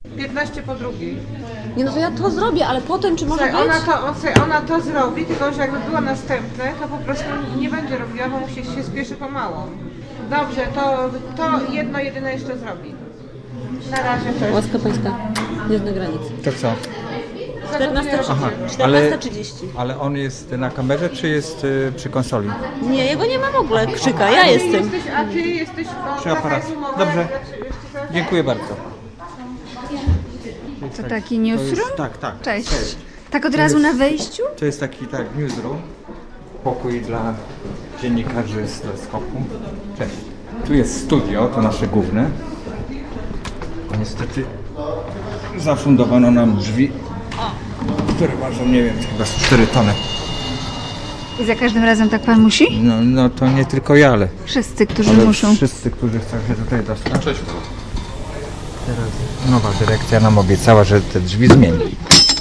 15 po drugiej. Nie, no to ja to zrobię, ale potem czy może być? Ona to zrobi, tylko że jakby było następne, to po prostu nie będzie robiła, bo musi się spieszy pomału. Dobrze, to jedno jedyne jeszcze zrobi. Na razie to jest. Łaska pańska, jest na granicy. To co? 14:30. Ale on jest na kamerze, czy jest przy konsoli? Nie, jego nie ma w ogóle krzyka, ja jestem. A ty jesteś Przy aparacie. Dobrze. Dziękuję bardzo. To taki newsroom? Tak. Cześć. Tak od razu na wejściu? To jest taki newsroom. Pokój dla dziennikarzy z teleskopu. Cześć. Tu jest studio, to nasze główne. Niestety zafundowano nam drzwi, które ważą, nie wiem, chyba 4 tony. I za każdym razem tak pan musi? No to nie tylko ja, ale Wszyscy, którzy muszą. wszyscy, którzy chcą się tutaj dostać. Cześć. Teraz nowa dyrekcja nam obiecała, że te drzwi zmieni.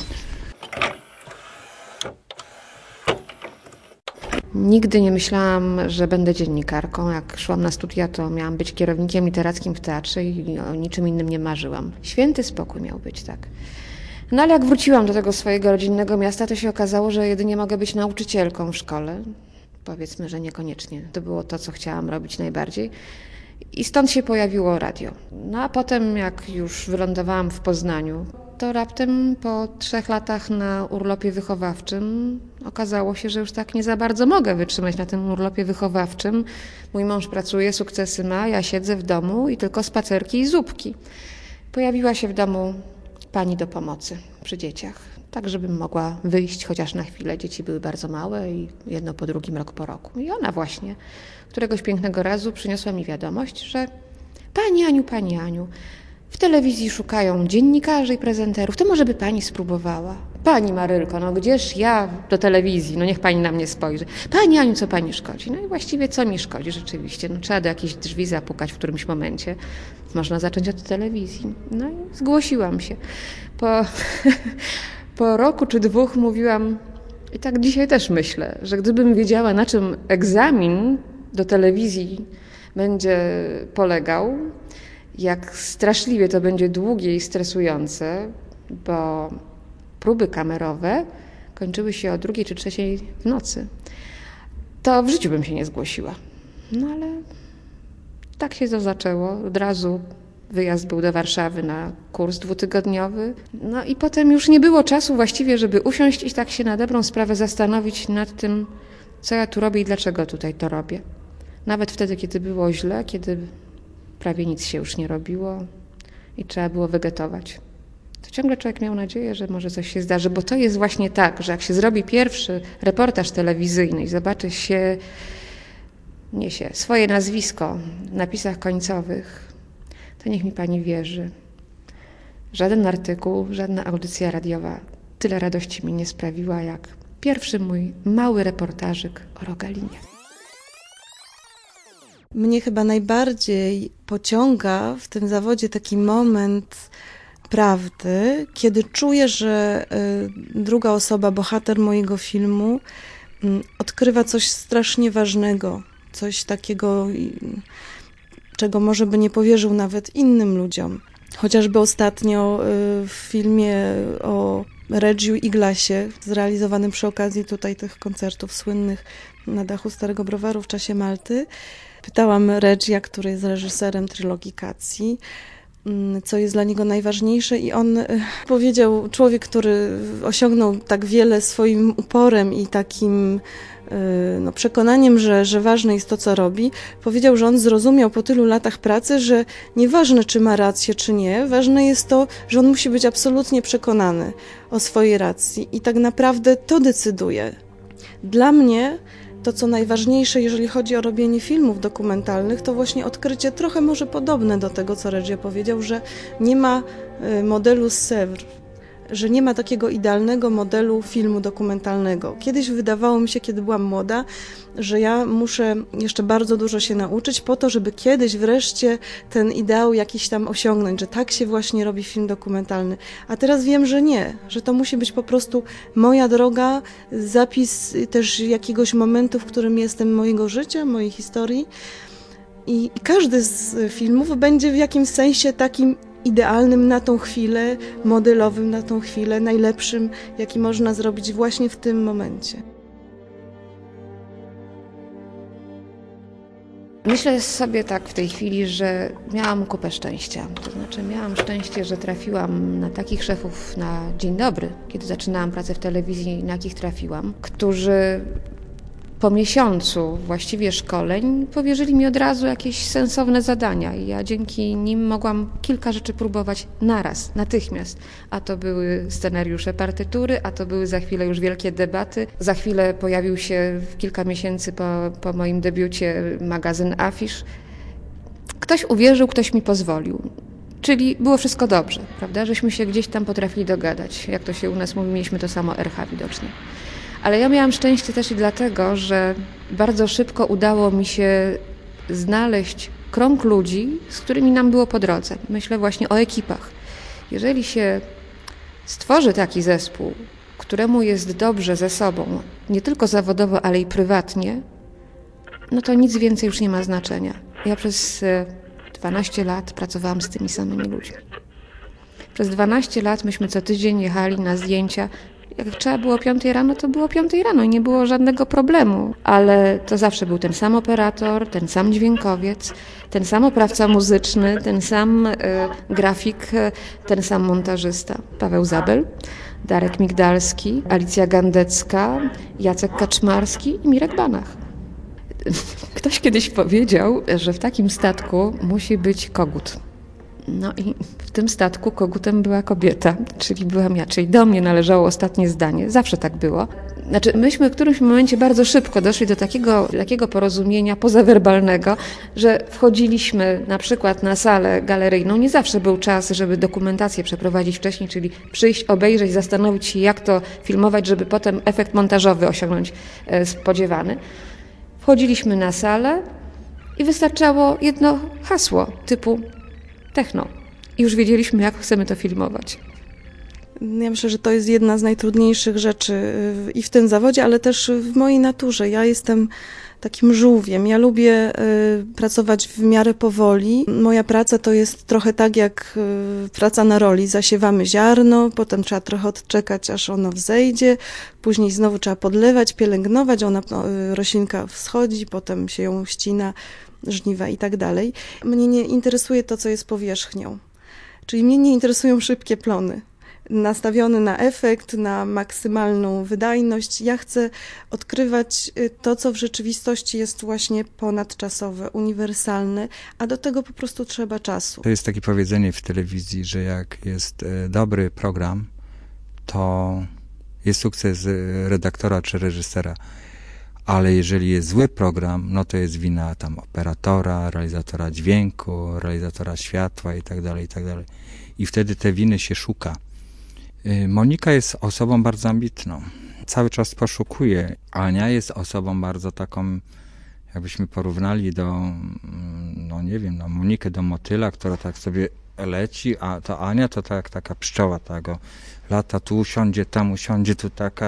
Nigdy nie myślałam, że będę dziennikarką. Jak szłam na studia, to miałam być kierownikiem literackim w teatrze i o niczym innym nie marzyłam. Święty spokój miał być, tak. No ale jak wróciłam do tego swojego rodzinnego miasta, to się okazało, że jedynie mogę być nauczycielką w szkole. Powiedzmy, że niekoniecznie. To było to, co chciałam robić najbardziej. I stąd się pojawiło radio. No a potem, jak już wylądowałam w Poznaniu, to raptem po 3 latach na urlopie wychowawczym okazało się, że już tak nie za bardzo mogę wytrzymać na tym urlopie wychowawczym. Mój mąż pracuje, sukcesy ma, ja siedzę w domu i tylko spacerki i zupki. Pojawiła się w domu pani do pomocy przy dzieciach, tak żebym mogła wyjść chociaż na chwilę. Dzieci były bardzo małe i jedno po drugim, rok po roku. I ona właśnie któregoś pięknego razu przyniosła mi wiadomość, że Pani Aniu, w telewizji szukają dziennikarzy i prezenterów, to może by pani spróbowała. Pani Marylko, no gdzież ja do telewizji, no niech pani na mnie spojrzy. Pani Aniu, co pani szkodzi? No i właściwie co mi szkodzi rzeczywiście? No trzeba do jakichś drzwi zapukać w którymś momencie. Można zacząć od telewizji. No i zgłosiłam się. Po roku czy 2 mówiłam, i tak dzisiaj też myślę, że gdybym wiedziała, na czym egzamin do telewizji będzie polegał, jak straszliwie to będzie długie i stresujące, bo próby kamerowe kończyły się o 2 czy 3 w nocy, to w życiu bym się nie zgłosiła. No ale tak się to zaczęło. Od razu wyjazd był do Warszawy na kurs 2-tygodniowy. No i potem już nie było czasu właściwie, żeby usiąść i tak się na dobrą sprawę zastanowić nad tym, co ja tu robię i dlaczego tutaj to robię. Nawet wtedy, kiedy było źle, kiedy prawie nic się już nie robiło i trzeba było wegetować. To ciągle człowiek miał nadzieję, że może coś się zdarzy, bo to jest właśnie tak, że jak się zrobi pierwszy reportaż telewizyjny i zobaczy się, swoje nazwisko w napisach końcowych, to niech mi pani wierzy. Żaden artykuł, żadna audycja radiowa tyle radości mi nie sprawiła, jak pierwszy mój mały reportażyk o Rogalinie. Mnie chyba najbardziej pociąga w tym zawodzie taki moment prawdy, kiedy czuję, że druga osoba, bohater mojego filmu, odkrywa coś strasznie ważnego, coś takiego, czego może by nie powierzył nawet innym ludziom. Chociażby ostatnio w filmie o Regiu i Glasie, zrealizowanym przy okazji tutaj tych koncertów słynnych na dachu Starego Browaru w czasie Malty, pytałam Regia, który jest reżyserem trylogii Kacji, co jest dla niego najważniejsze, i on powiedział, człowiek, który osiągnął tak wiele swoim uporem i takim przekonaniem, że ważne jest to, co robi, powiedział, że on zrozumiał po tylu latach pracy, że nieważne, czy ma rację, czy nie, ważne jest to, że on musi być absolutnie przekonany o swojej racji i tak naprawdę to decyduje. Dla mnie to, co najważniejsze, jeżeli chodzi o robienie filmów dokumentalnych, to właśnie odkrycie trochę może podobne do tego, co Reggio powiedział, że nie ma modelu z Sèvres, że nie ma takiego idealnego modelu filmu dokumentalnego. Kiedyś wydawało mi się, kiedy byłam młoda, że ja muszę jeszcze bardzo dużo się nauczyć po to, żeby kiedyś wreszcie ten ideał jakiś tam osiągnąć, że tak się właśnie robi film dokumentalny. A teraz wiem, że nie, że to musi być po prostu moja droga, zapis też jakiegoś momentu, w którym jestem, mojego życia, mojej historii. I każdy z filmów będzie w jakimś sensie takim idealnym na tą chwilę, modelowym na tą chwilę, najlepszym, jaki można zrobić właśnie w tym momencie. Myślę sobie tak w tej chwili, że miałam kupę szczęścia. To znaczy miałam szczęście, że trafiłam na takich szefów na dzień dobry, kiedy zaczynałam pracę w telewizji, na jakich trafiłam, którzy po miesiącu właściwie szkoleń powierzyli mi od razu jakieś sensowne zadania i ja dzięki nim mogłam kilka rzeczy próbować naraz, natychmiast. A to były scenariusze partytury, a to były za chwilę już wielkie debaty. Za chwilę pojawił się kilka miesięcy po moim debiucie magazyn Afisz. Ktoś uwierzył, ktoś mi pozwolił. Czyli było wszystko dobrze, prawda? Żeśmy się gdzieś tam potrafili dogadać. Jak to się u nas mówi, mieliśmy to samo RH widocznie. Ale ja miałam szczęście też i dlatego, że bardzo szybko udało mi się znaleźć krąg ludzi, z którymi nam było po drodze. Myślę właśnie o ekipach. Jeżeli się stworzy taki zespół, któremu jest dobrze ze sobą, nie tylko zawodowo, ale i prywatnie, no to nic więcej już nie ma znaczenia. Ja przez 12 lat pracowałam z tymi samymi ludźmi. Przez 12 lat myśmy co tydzień jechali na zdjęcia. Jak trzeba było o 5 rano, to było o 5 rano i nie było żadnego problemu. Ale to zawsze był ten sam operator, ten sam dźwiękowiec, ten sam oprawca muzyczny, ten sam grafik, ten sam montażysta. Paweł Zabel, Darek Migdalski, Alicja Gandecka, Jacek Kaczmarski i Mirek Banach. Ktoś kiedyś powiedział, że w takim statku musi być kogut. No i w tym statku kogutem była kobieta, czyli byłam ja, czyli do mnie należało ostatnie zdanie. Zawsze tak było. Znaczy, myśmy w którymś momencie bardzo szybko doszli do takiego porozumienia pozawerbalnego, że wchodziliśmy na przykład na salę galeryjną. Nie zawsze był czas, żeby dokumentację przeprowadzić wcześniej, czyli przyjść, obejrzeć, zastanowić się, jak to filmować, żeby potem efekt montażowy osiągnąć spodziewany. Wchodziliśmy na salę i wystarczało jedno hasło typu techno. I już wiedzieliśmy, jak chcemy to filmować. Ja myślę, że to jest jedna z najtrudniejszych rzeczy i w tym zawodzie, ale też w mojej naturze. Ja jestem takim żółwiem. Ja lubię pracować w miarę powoli. Moja praca to jest trochę tak jak praca na roli. Zasiewamy ziarno, potem trzeba trochę odczekać, aż ono wzejdzie, później znowu trzeba podlewać, pielęgnować, roślinka wschodzi, potem się ją ścina, żniwa i tak dalej. Mnie nie interesuje to, co jest powierzchnią. Czyli mnie nie interesują szybkie plony. Nastawiony na efekt, na maksymalną wydajność. Ja chcę odkrywać to, co w rzeczywistości jest właśnie ponadczasowe, uniwersalne, a do tego po prostu trzeba czasu. To jest takie powiedzenie w telewizji, że jak jest dobry program, to jest sukces redaktora czy reżysera. Ale jeżeli jest zły program, no to jest wina tam operatora, realizatora dźwięku, realizatora światła i tak dalej, i tak dalej. I wtedy te winy się szuka. Monika jest osobą bardzo ambitną. Cały czas poszukuje. Ania jest osobą bardzo taką, jakbyśmy porównali do, no nie wiem, no Monikę do motyla, która tak sobie leci, a to Ania to tak, taka pszczoła, tego lata tu usiądzie, tam usiądzie, tu taka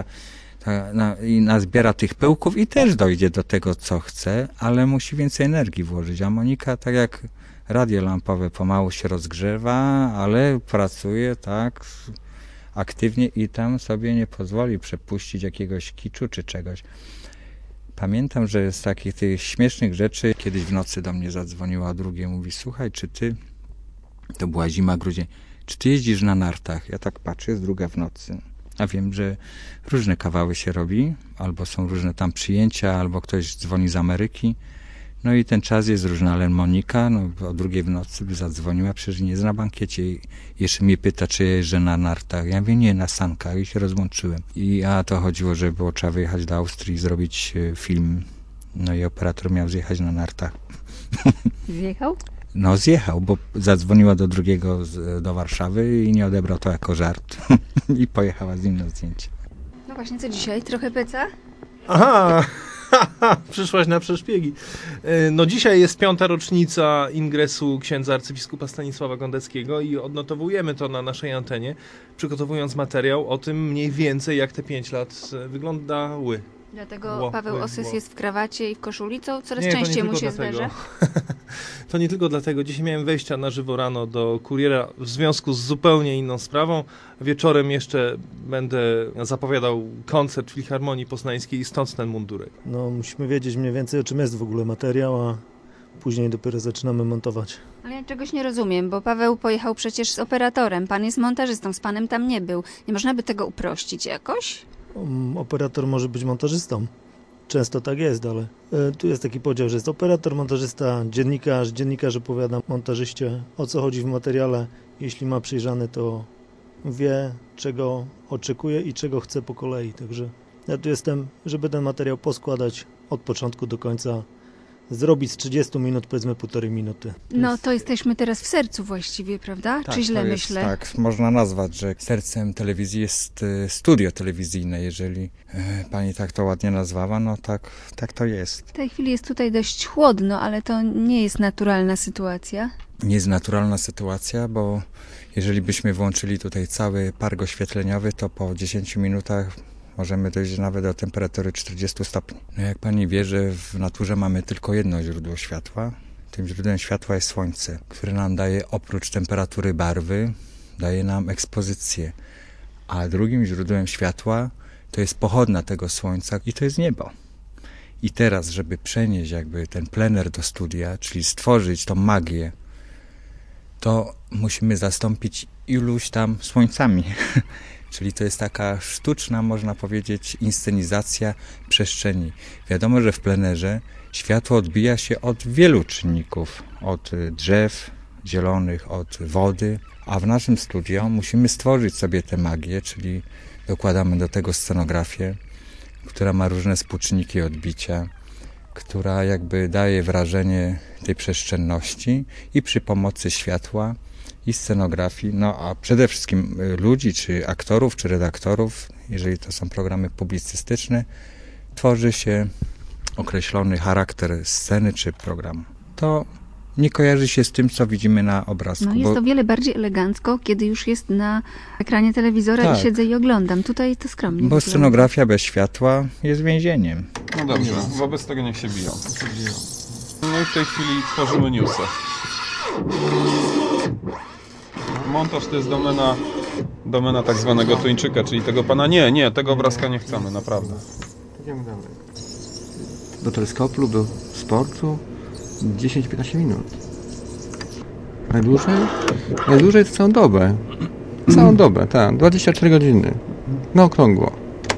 i nazbiera tych pyłków i też dojdzie do tego, co chce, ale musi więcej energii włożyć. A Monika, tak jak radio lampowe, pomału się rozgrzewa, ale pracuje tak aktywnie i tam sobie nie pozwoli przepuścić jakiegoś kiczu czy czegoś. Pamiętam, że z takich tych śmiesznych rzeczy kiedyś w nocy do mnie zadzwoniła, drugie mówi, słuchaj, czy ty, to była zima, grudzień, czy ty jeździsz na nartach? Ja tak patrzę, jest druga w nocy. A wiem, że różne kawały się robi, albo są różne tam przyjęcia, albo ktoś dzwoni z Ameryki. No i ten czas jest różny, ale Monika o 2:00 w nocy by zadzwoniła, przecież nie jest na bankiecie. I jeszcze mnie pyta, czy jeżdżę na nartach. Ja mówię, nie, na sankach i się rozłączyłem. A to chodziło, że było trzeba wyjechać do Austrii i zrobić film. No i operator miał zjechać na nartach. Zjechał? No zjechał, bo zadzwoniła do drugiego do Warszawy i nie odebrał to jako żart. I pojechała z nim na zdjęcie. No właśnie, co dzisiaj? Trochę peca? Aha! Przyszłaś na przeszpiegi. No dzisiaj jest 5. rocznica ingresu księdza arcybiskupa Stanisława Gondeckiego i odnotowujemy to na naszej antenie, przygotowując materiał o tym mniej więcej, jak te 5 lat wyglądały. Dlatego Paweł Osys jest w krawacie i w koszuli, co coraz Nie, to nie częściej mu tylko się dlatego. zdarza. To nie tylko dlatego. Dzisiaj miałem wejścia na żywo rano do Kuriera w związku z zupełnie inną sprawą. Wieczorem jeszcze będę zapowiadał koncert Filharmonii Poznańskiej i stąd ten mundurek. No, musimy wiedzieć mniej więcej, o czym jest w ogóle materiał, a później dopiero zaczynamy montować. Ale ja czegoś nie rozumiem, bo Paweł pojechał przecież z operatorem, pan jest montażystą, z panem tam nie był. Nie można by tego uprościć jakoś? Operator może być montażystą. Często tak jest, ale tu jest taki podział, że jest operator, montażysta, dziennikarz. Dziennikarz opowiada montażyście, o co chodzi w materiale. Jeśli ma przyjrzane, to wie, czego oczekuje i czego chce po kolei. Także ja tu jestem, żeby ten materiał poskładać od początku do końca, zrobić z 30 minut, powiedzmy 1,5 minuty. No to jesteśmy teraz w sercu właściwie, prawda? Czy źle to myślę? Tak, można nazwać, że sercem telewizji jest studio telewizyjne. Jeżeli pani tak to ładnie nazwała, no tak to jest. W tej chwili jest tutaj dość chłodno, ale to nie jest naturalna sytuacja. Nie jest naturalna sytuacja, bo jeżeli byśmy włączyli tutaj cały park oświetleniowy, to po 10 minutach możemy dojść nawet do temperatury 40 stopni. No jak pani wie, że w naturze mamy tylko jedno źródło światła. Tym źródłem światła jest słońce, które nam daje oprócz temperatury barwy, daje nam ekspozycję. A drugim źródłem światła to jest pochodna tego słońca i to jest niebo. I teraz, żeby przenieść jakby ten plener do studia, czyli stworzyć tą magię, to musimy zastąpić iluś tam słońcami. Czyli to jest taka sztuczna, można powiedzieć, inscenizacja przestrzeni. Wiadomo, że w plenerze światło odbija się od wielu czynników. Od drzew zielonych, od wody. A w naszym studio musimy stworzyć sobie tę magię, czyli dokładamy do tego scenografię, która ma różne współczynniki odbicia, która jakby daje wrażenie tej przestrzenności i przy pomocy światła i scenografii, no a przede wszystkim ludzi, czy aktorów, czy redaktorów, jeżeli to są programy publicystyczne, tworzy się określony charakter sceny czy programu. To nie kojarzy się z tym, co widzimy na obrazku. No jest to wiele bardziej elegancko, kiedy już jest na ekranie telewizora Tak. i siedzę i oglądam. Tutaj to skromnie Bo wygląda. scenografia bez światła jest więzieniem. No dobrze, wobec tego niech się biją. No i w tej chwili tworzymy newsy. Montaż to jest domena tak zwanego tuńczyka, czyli tego pana. Nie, tego obrazka nie chcemy, naprawdę. Idziemy dalej. Do teleskopu, do sportu 10-15 minut. Najdłużej to całą dobę. Całą dobę, tak. 24 godziny. Na okrągło.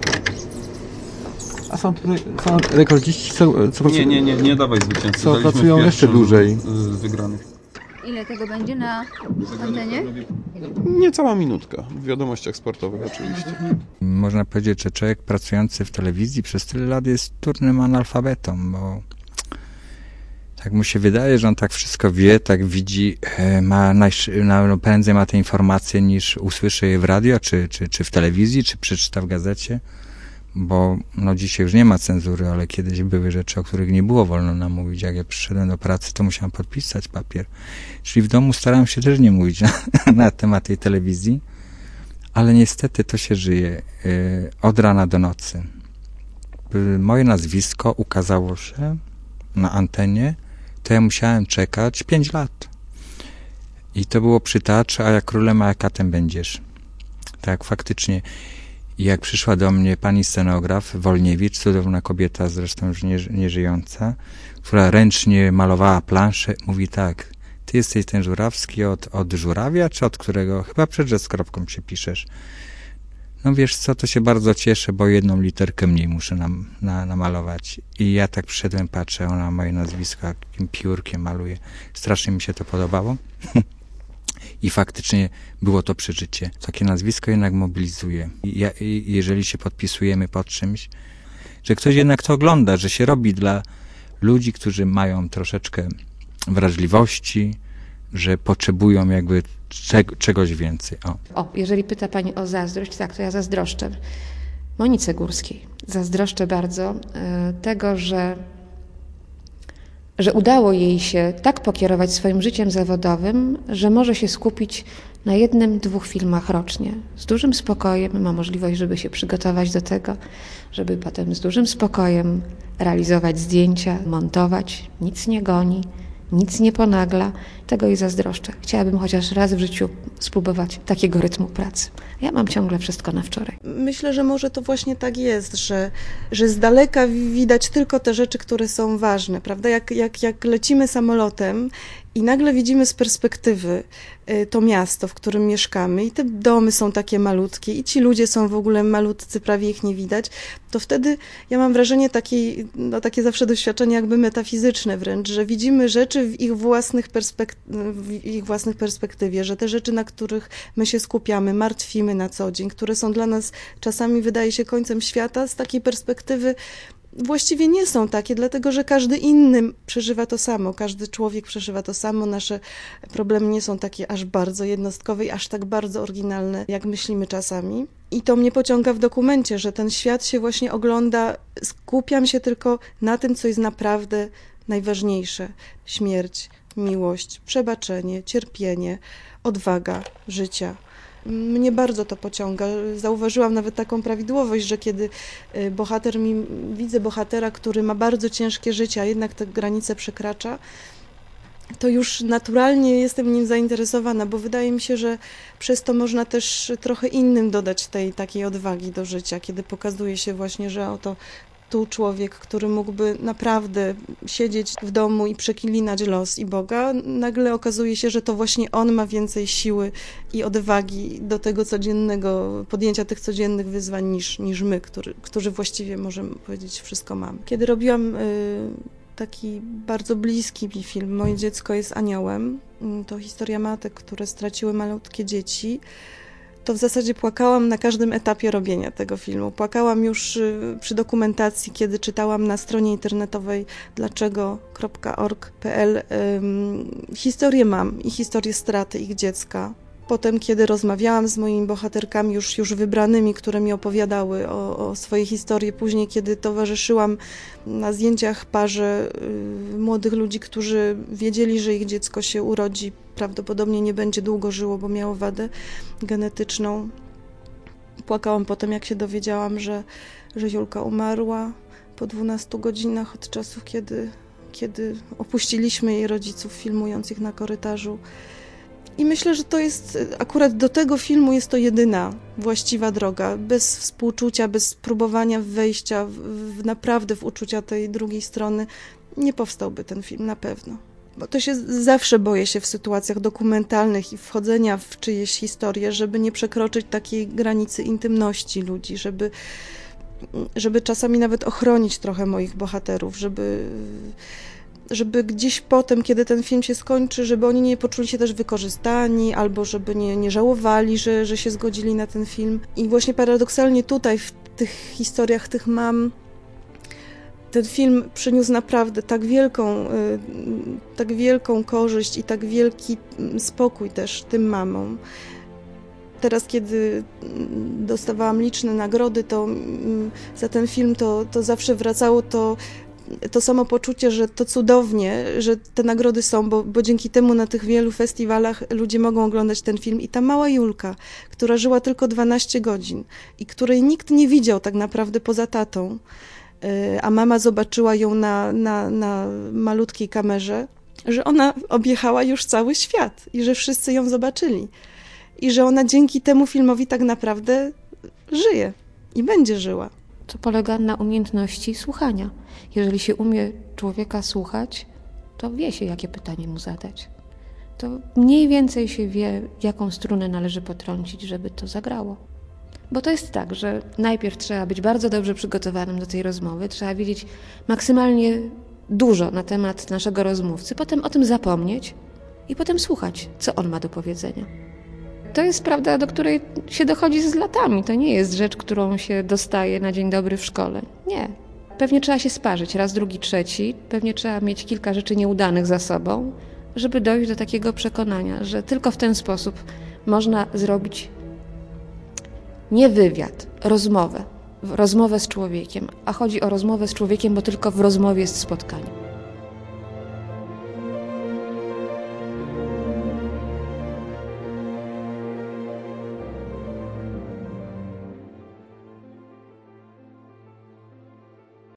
A są rekordziści, co Nie dawaj zwycięzcy. Co Daliśmy pracują w jeszcze pierwszym dłużej. z wygranych. Ile tego będzie na antenie? Niecała minutka. W wiadomościach sportowych oczywiście. Można powiedzieć, że człowiek pracujący w telewizji przez tyle lat jest turnym analfabetą, bo tak mu się wydaje, że on tak wszystko wie, tak widzi, prędzej ma te informacje niż usłyszy je w radio, czy w telewizji, czy przeczyta w gazecie, bo no dzisiaj już nie ma cenzury, ale kiedyś były rzeczy, o których nie było wolno nam mówić. Jak ja przyszedłem do pracy, to musiałem podpisać papier. Czyli w domu starałem się też nie mówić na temat tej telewizji, ale niestety to się żyje od rana do nocy. Moje nazwisko ukazało się na antenie, to ja musiałem czekać 5 lat. I to było przy teatrze, a jak królem, a jak katem będziesz. Tak, faktycznie. I jak przyszła do mnie pani scenograf Wolniewicz, cudowna kobieta, zresztą już nieżyjąca, która ręcznie malowała planszę, mówi tak, ty jesteś ten Żurawski od żurawia, czy od którego? Chyba przed z kropką się piszesz. No wiesz co, to się bardzo cieszę, bo jedną literkę mniej muszę namalować. I ja tak przyszedłem, patrzę, ona moje nazwisko jakim piórkiem maluje. Strasznie mi się to podobało. I faktycznie było to przeżycie. Takie nazwisko jednak mobilizuje. I jeżeli się podpisujemy pod czymś, że ktoś jednak to ogląda, że się robi dla ludzi, którzy mają troszeczkę wrażliwości, że potrzebują jakby czegoś więcej. Jeżeli pyta pani o zazdrość, tak, to ja zazdroszczę Monice Górskiej. Zazdroszczę bardzo tego, że udało jej się tak pokierować swoim życiem zawodowym, że może się skupić na 1-2 filmach rocznie. Z dużym spokojem ma możliwość, żeby się przygotować do tego, żeby potem z dużym spokojem realizować zdjęcia, montować. Nic nie goni, nic nie ponagla. Tego jej zazdroszczę. Chciałabym chociaż raz w życiu spróbować takiego rytmu pracy. Ja mam ciągle wszystko na wczoraj. Myślę, że może to właśnie tak jest, że z daleka widać tylko te rzeczy, które są ważne, prawda? Jak lecimy samolotem i nagle widzimy z perspektywy to miasto, w którym mieszkamy i te domy są takie malutkie i ci ludzie są w ogóle malutcy, prawie ich nie widać, to wtedy ja mam wrażenie takie zawsze doświadczenie jakby metafizyczne wręcz, że widzimy rzeczy w ich własnych perspektywie, że te rzeczy, na których my się skupiamy, martwimy na co dzień, które są dla nas czasami wydaje się końcem świata, z takiej perspektywy właściwie nie są takie, dlatego że każdy inny przeżywa to samo, każdy człowiek przeżywa to samo, nasze problemy nie są takie aż bardzo jednostkowe i aż tak bardzo oryginalne, jak myślimy czasami. I to mnie pociąga w dokumencie, że ten świat się właśnie ogląda, skupiam się tylko na tym, co jest naprawdę najważniejsze. Śmierć, miłość, przebaczenie, cierpienie, odwaga życia. Mnie bardzo to pociąga. Zauważyłam nawet taką prawidłowość, że kiedy widzę bohatera, który ma bardzo ciężkie życie, a jednak te granice przekracza, to już naturalnie jestem nim zainteresowana, bo wydaje mi się, że przez to można też trochę innym dodać tej takiej odwagi do życia, kiedy pokazuje się właśnie, że oto tu człowiek, który mógłby naprawdę siedzieć w domu i przekilinać los i Boga, nagle okazuje się, że to właśnie on ma więcej siły i odwagi do tego podjęcia tych codziennych wyzwań niż my, którzy właściwie, możemy powiedzieć, wszystko mamy. Kiedy robiłam taki bardzo bliski mi film, Moje dziecko jest aniołem, to historia matek, które straciły malutkie dzieci, to w zasadzie płakałam na każdym etapie robienia tego filmu. Płakałam już przy dokumentacji, kiedy czytałam na stronie internetowej dlaczego.org.pl historię mam i historię straty ich dziecka. Potem, kiedy rozmawiałam z moimi bohaterkami już wybranymi, które mi opowiadały o swojej historii, później, kiedy towarzyszyłam na zdjęciach parze młodych ludzi, którzy wiedzieli, że ich dziecko się urodzi, prawdopodobnie nie będzie długo żyło, bo miało wadę genetyczną. Płakałam potem, jak się dowiedziałam, że Julka umarła po 12 godzinach od czasu, kiedy opuściliśmy jej rodziców, filmując ich na korytarzu. I myślę, że to jest, akurat do tego filmu jest to jedyna właściwa droga. Bez współczucia, bez próbowania wejścia naprawdę w uczucia tej drugiej strony nie powstałby ten film, na pewno. Bo to się zawsze boję się w sytuacjach dokumentalnych i wchodzenia w czyjeś historie, żeby nie przekroczyć takiej granicy intymności ludzi, żeby czasami nawet ochronić trochę moich bohaterów, żeby gdzieś potem, kiedy ten film się skończy, żeby oni nie poczuli się też wykorzystani, albo żeby nie żałowali, że się zgodzili na ten film. I właśnie paradoksalnie tutaj, w tych historiach tych mam, ten film przyniósł naprawdę tak wielką korzyść i tak wielki spokój też tym mamom. Teraz, kiedy dostawałam liczne nagrody, to za ten film to zawsze wracało to samo poczucie, że to cudownie, że te nagrody są, bo dzięki temu na tych wielu festiwalach ludzie mogą oglądać ten film. I ta mała Julka, która żyła tylko 12 godzin i której nikt nie widział tak naprawdę poza tatą, a mama zobaczyła ją na malutkiej kamerze, że ona objechała już cały świat i że wszyscy ją zobaczyli. I że ona dzięki temu filmowi tak naprawdę żyje i będzie żyła. To polega na umiejętności słuchania. Jeżeli się umie człowieka słuchać, to wie się, jakie pytanie mu zadać. To mniej więcej się wie, jaką strunę należy potrącić, żeby to zagrało. Bo to jest tak, że najpierw trzeba być bardzo dobrze przygotowanym do tej rozmowy, trzeba wiedzieć maksymalnie dużo na temat naszego rozmówcy, potem o tym zapomnieć i potem słuchać, co on ma do powiedzenia. To jest prawda, do której się dochodzi z latami. To nie jest rzecz, którą się dostaje na dzień dobry w szkole. Nie. Pewnie trzeba się sparzyć raz, drugi, trzeci. Pewnie trzeba mieć kilka rzeczy nieudanych za sobą, żeby dojść do takiego przekonania, że tylko w ten sposób można zrobić nie wywiad, rozmowę z człowiekiem. A chodzi o rozmowę z człowiekiem, bo tylko w rozmowie jest spotkanie.